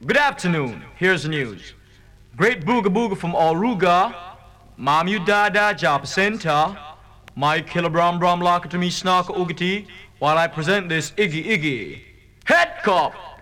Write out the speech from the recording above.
Good afternoon. Here's the news. Great booga booga from Auruga. Mam you dada japa center. My killer bram bram laka to me snark oogity while I present this Iggy Iggy. Head cop!